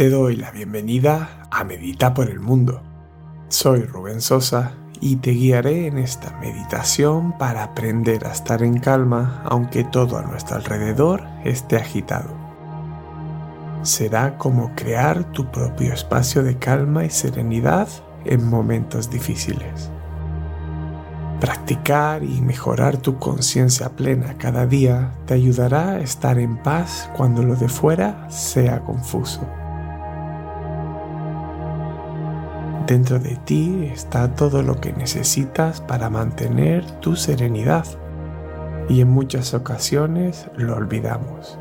Te doy la bienvenida a Medita por el Mundo. Soy Rubén Sosa y te guiaré en esta meditación para aprender a estar en calma aunque todo a nuestro alrededor esté agitado. Será como crear tu propio espacio de calma y serenidad en momentos difíciles. Practicar y mejorar tu conciencia plena cada día te ayudará a estar en paz cuando lo de fuera sea confuso. Dentro de ti está todo lo que necesitas para mantener tu serenidad y en muchas ocasiones lo olvidamos.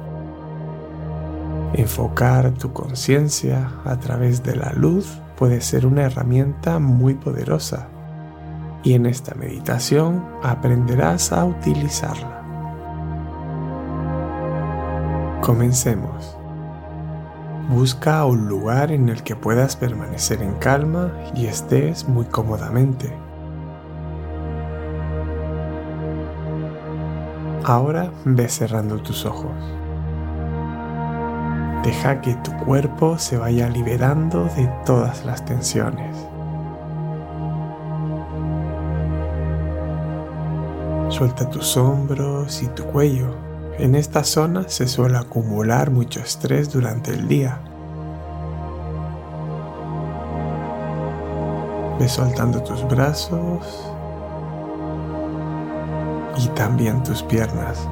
Enfocar tu conciencia a través de la luz puede ser una herramienta muy poderosa y en esta meditación aprenderás a utilizarla. Comencemos. Busca un lugar en el que puedas permanecer en calma y estés muy cómodamente. Ahora ve cerrando tus ojos. Deja que tu cuerpo se vaya liberando de todas las tensiones. Suelta tus hombros y tu cuello. En esta zona se suele acumular mucho estrés durante el día. Ve soltando tus brazos y también tus piernas.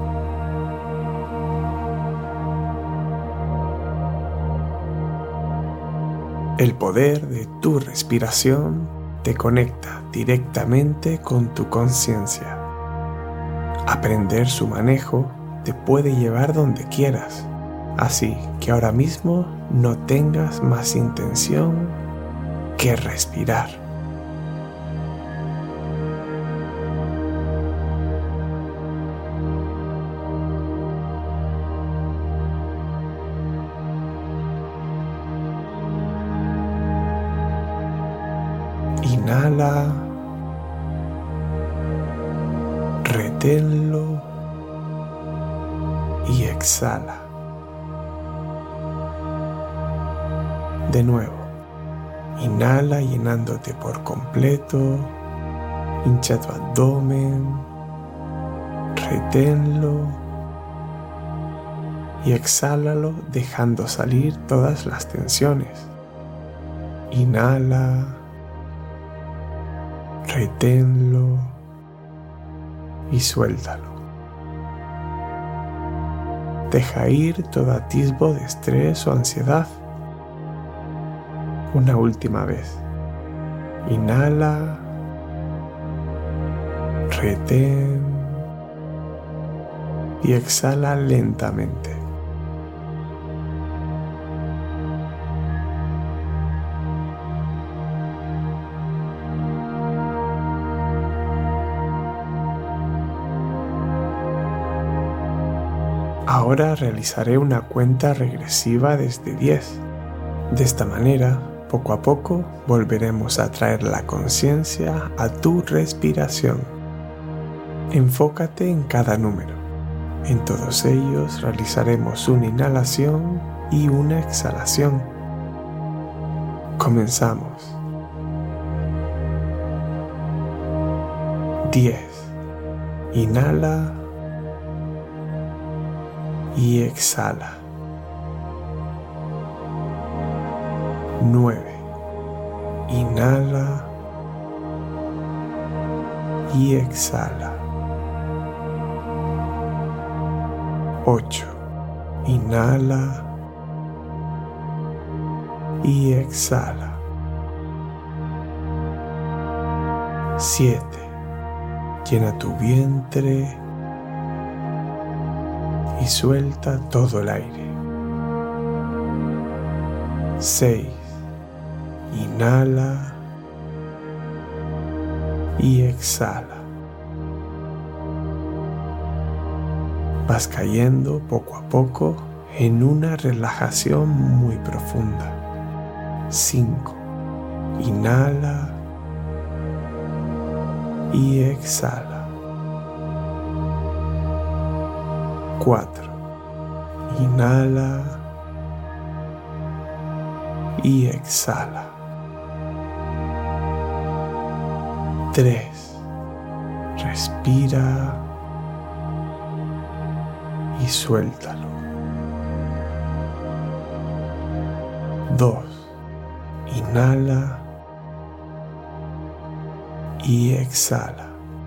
El poder de tu respiración te conecta directamente con tu conciencia. Aprender su manejo te puede llevar donde quieras, así que ahora mismo no tengas más intención que respirar. Inhala, reténlo y exhala. De nuevo, inhala llenándote por completo, hincha tu abdomen, reténlo y exhálalo dejando salir todas las tensiones. Inhala, reténlo y suéltalo. Deja ir todo atisbo de estrés o ansiedad. Una última vez. Inhala, retén y exhala lentamente. Ahora realizaré una cuenta regresiva desde 10. De esta manera, poco a poco, volveremos a traer la conciencia a tu respiración. Enfócate en cada número. En todos ellos realizaremos una inhalación y una exhalación. Comenzamos. 10. Inhala y exhala. 9. Inhala y exhala. 8. Inhala y exhala. 7. Llena tu vientre y suelta todo el aire. 6. Inhala y exhala. Vas cayendo poco a poco en una relajación muy profunda. 5. Inhala y exhala. 4. Inhala y exhala. 3. Respira y suéltalo. 2. Inhala y exhala.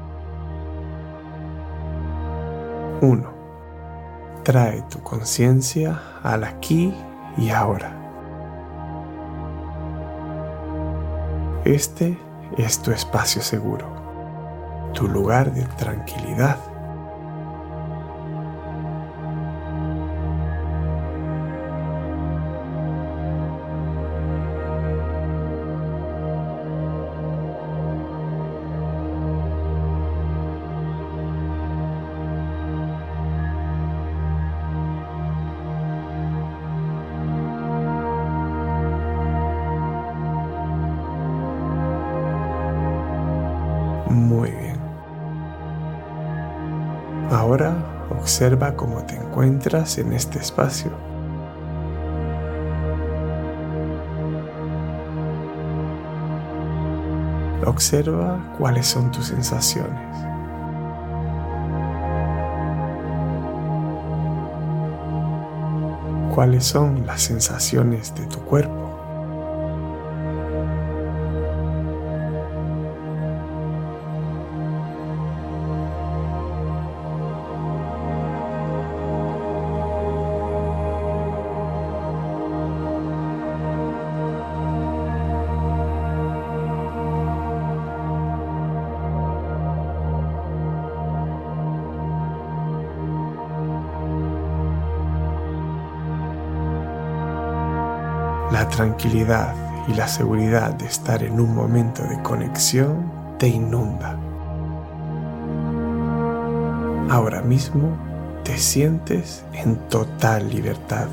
1. Trae tu conciencia al aquí y ahora. Este es tu espacio seguro, tu lugar de tranquilidad. Muy bien. Ahora observa cómo te encuentras en este espacio. Observa cuáles son tus sensaciones. ¿Cuáles son las sensaciones de tu cuerpo? La tranquilidad y la seguridad de estar en un momento de conexión te inunda. Ahora mismo te sientes en total libertad.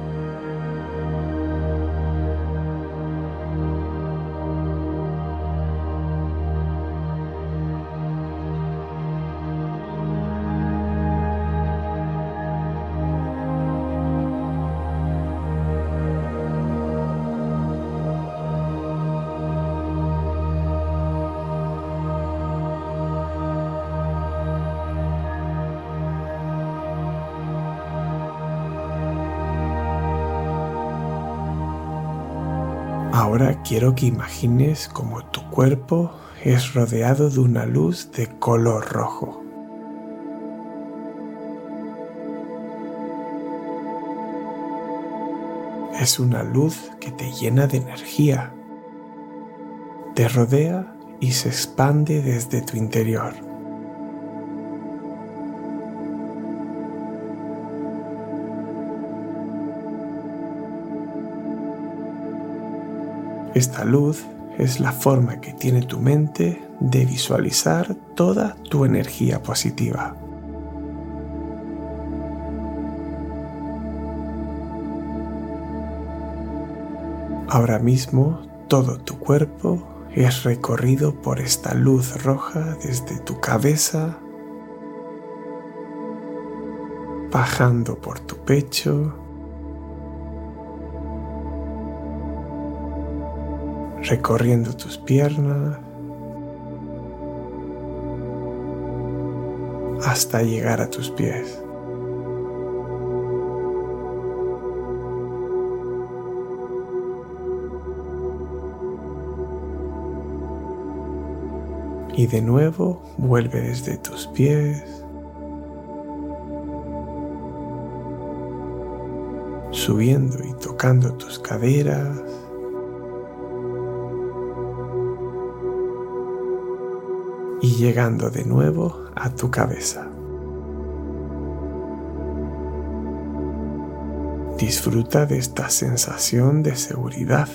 Ahora quiero que imagines cómo tu cuerpo es rodeado de una luz de color rojo. Es una luz que te llena de energía, te rodea y se expande desde tu interior. Esta luz es la forma que tiene tu mente de visualizar toda tu energía positiva. Ahora mismo todo tu cuerpo es recorrido por esta luz roja desde tu cabeza, bajando por tu pecho, recorriendo tus piernas, hasta llegar a tus pies. Y de nuevo vuelve desde tus pies, subiendo y tocando tus caderas, y llegando de nuevo a tu cabeza. Disfruta de esta sensación de seguridad.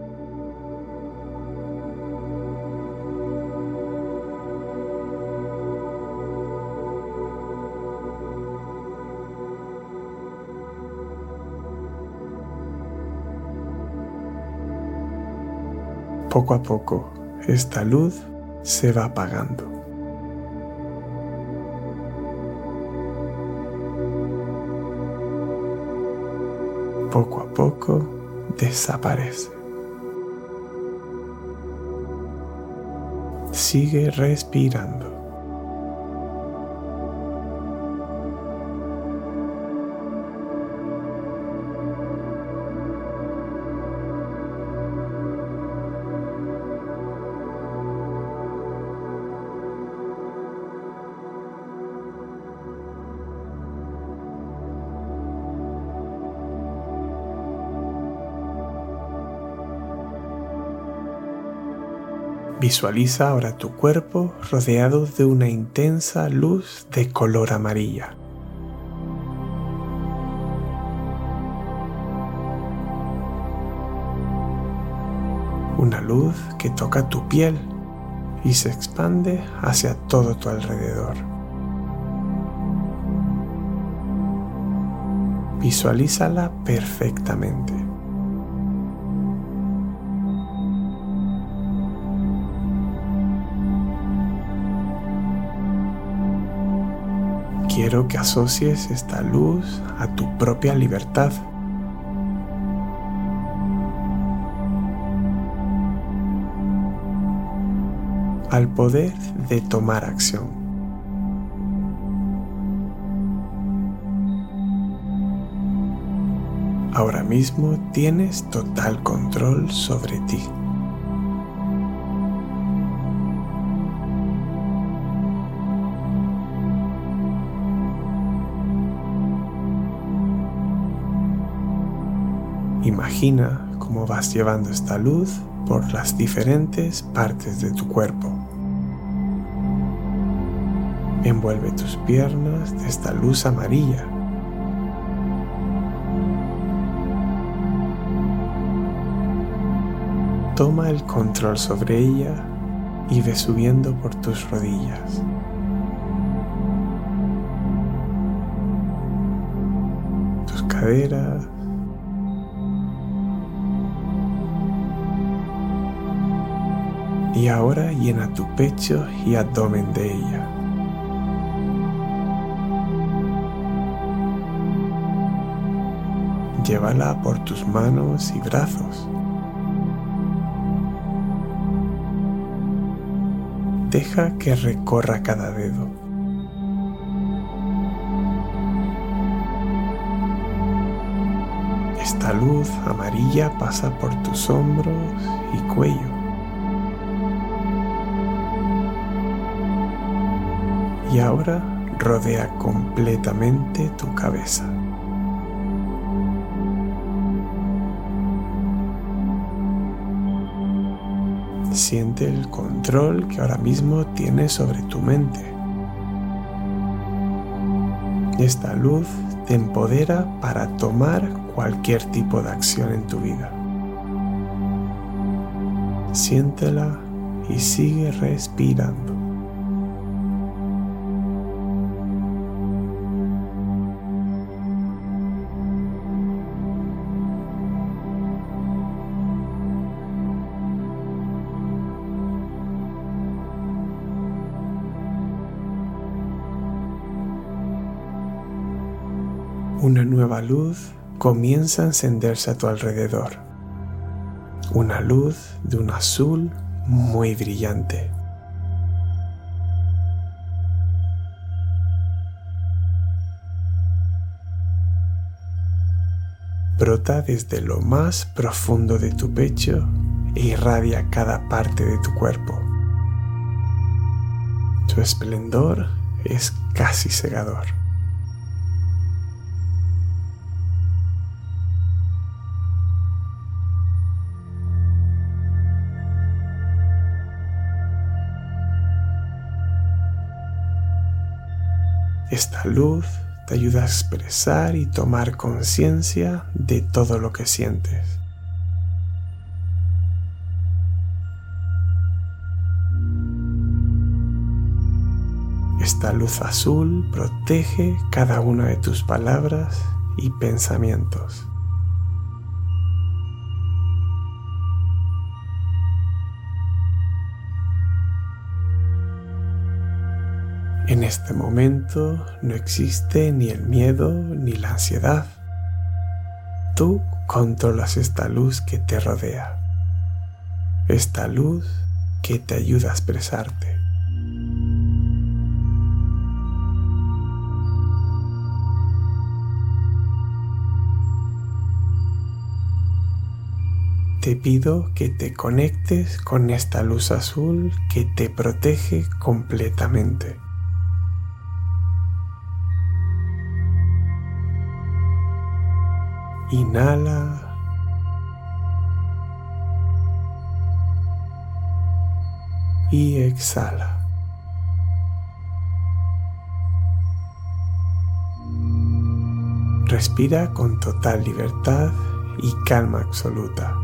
Poco a poco, esta luz se va apagando. Poco a poco desaparece. Sigue respirando. Visualiza ahora tu cuerpo rodeado de una intensa luz de color amarilla. Una luz que toca tu piel y se expande hacia todo tu alrededor. Visualízala perfectamente. Quiero que asocies esta luz a tu propia libertad. Al poder de tomar acción. Ahora mismo tienes total control sobre ti. Imagina cómo vas llevando esta luz por las diferentes partes de tu cuerpo. Envuelve tus piernas de esta luz amarilla. Toma el control sobre ella y ve subiendo por tus rodillas. Tus caderas. Y ahora llena tu pecho y abdomen de ella. Llévala por tus manos y brazos. Deja que recorra cada dedo. Esta luz amarilla pasa por tus hombros y cuello. Y ahora rodea completamente tu cabeza. Siente el control que ahora mismo tienes sobre tu mente. Esta luz te empodera para tomar cualquier tipo de acción en tu vida. Siéntela y sigue respirando. Una nueva luz comienza a encenderse a tu alrededor. Una luz de un azul muy brillante. Brota desde lo más profundo de tu pecho e irradia cada parte de tu cuerpo. Su esplendor es casi cegador. Esta luz te ayuda a expresar y tomar conciencia de todo lo que sientes. Esta luz azul protege cada una de tus palabras y pensamientos. En este momento no existe ni el miedo ni la ansiedad. Tú controlas esta luz que te rodea. Esta luz que te ayuda a expresarte. Te pido que te conectes con esta luz azul que te protege completamente. Inhala. Y exhala. Respira con total libertad y calma absoluta.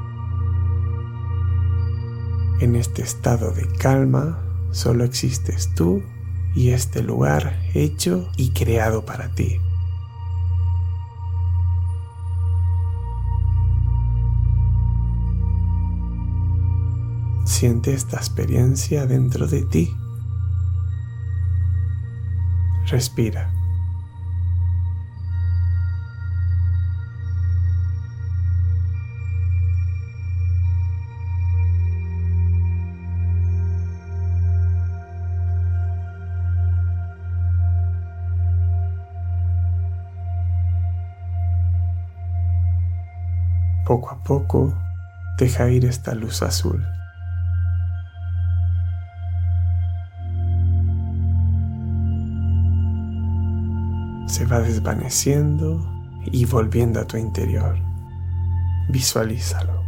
En este estado de calma solo existes tú y este lugar hecho y creado para ti. Siente esta experiencia dentro de ti. Respira. Poco a poco, deja ir esta luz azul. Se va desvaneciendo y volviendo a tu interior. Visualízalo.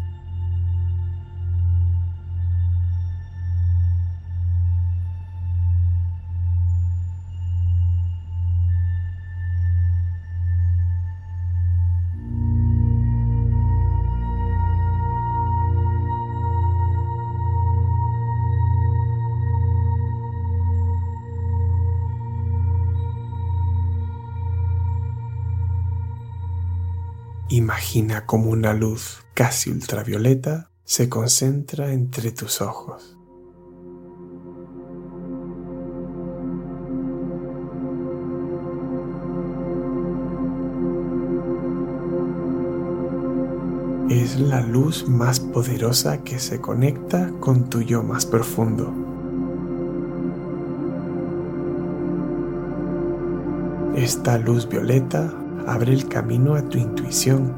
Imagina como una luz casi ultravioleta se concentra entre tus ojos. Es la luz más poderosa que se conecta con tu yo más profundo. Esta luz violeta abre el camino a tu intuición.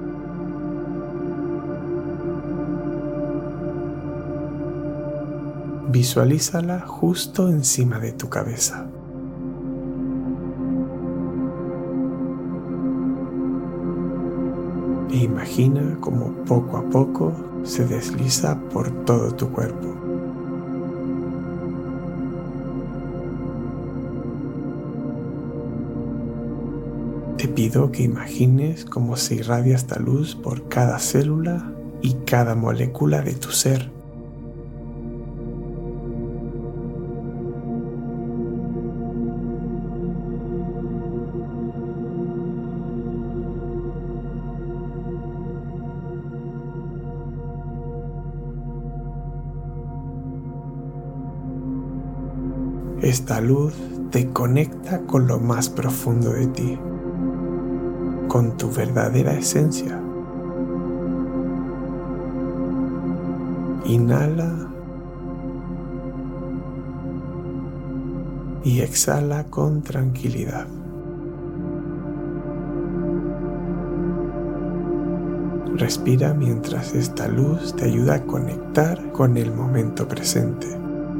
Visualízala justo encima de tu cabeza. E imagina cómo poco a poco se desliza por todo tu cuerpo. Te pido que imagines cómo se irradia esta luz por cada célula y cada molécula de tu ser. Esta luz te conecta con lo más profundo de ti, con tu verdadera esencia. Inhala y exhala con tranquilidad. Respira mientras esta luz te ayuda a conectar con el momento presente.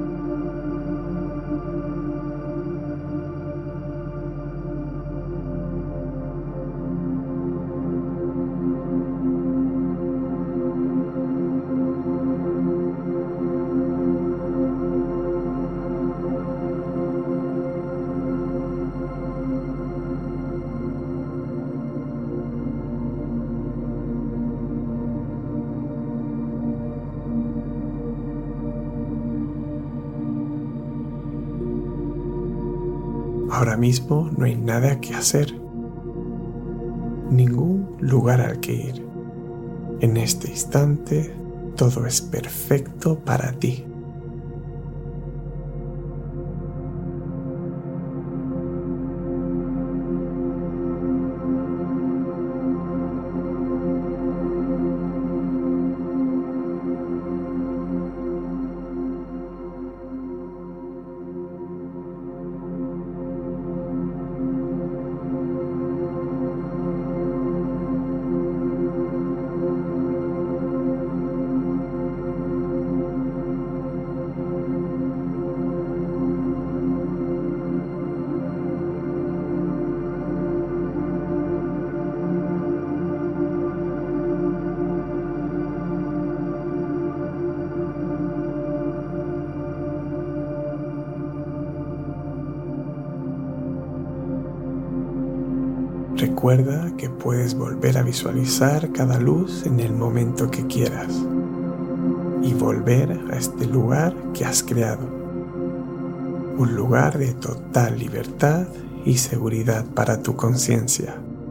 Ahora mismo no hay nada que hacer, ningún lugar al que ir. En este instante, todo es perfecto para ti. Recuerda que puedes volver a visualizar cada luz en el momento que quieras y volver a este lugar que has creado. Un lugar de total libertad y seguridad para tu conciencia.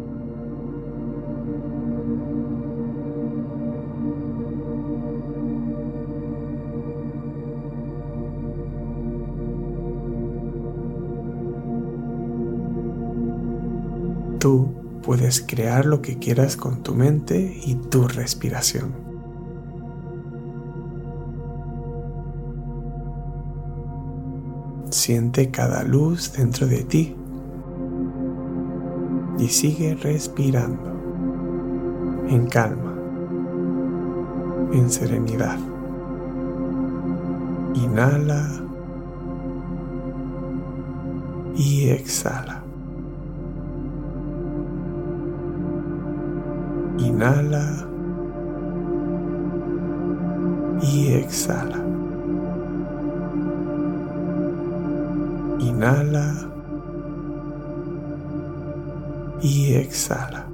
Tú puedes crear lo que quieras con tu mente y tu respiración. Siente cada luz dentro de ti y sigue respirando en calma, en serenidad. Inhala y exhala. Inhala y exhala. Inhala y exhala.